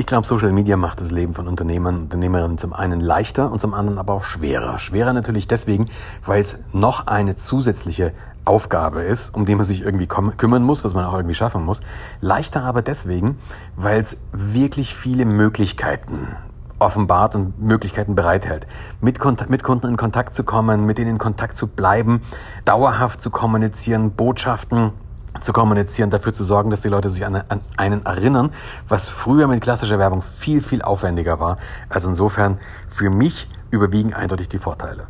Ich glaube, Social Media macht das Leben von Unternehmern und Unternehmerinnen zum einen leichter und zum anderen aber auch schwerer. Schwerer natürlich deswegen, weil es noch eine zusätzliche Aufgabe ist, um die man sich irgendwie kümmern muss, was man auch irgendwie schaffen muss. Leichter aber deswegen, weil es wirklich viele Möglichkeiten offenbart und Möglichkeiten bereithält, mit Kunden in Kontakt zu kommen, mit denen in Kontakt zu bleiben, dauerhaft zu kommunizieren, Botschaften zu kommunizieren, dafür zu sorgen, dass die Leute sich an einen erinnern, was früher mit klassischer Werbung viel, viel aufwendiger war. Also insofern für mich überwiegen eindeutig die Vorteile.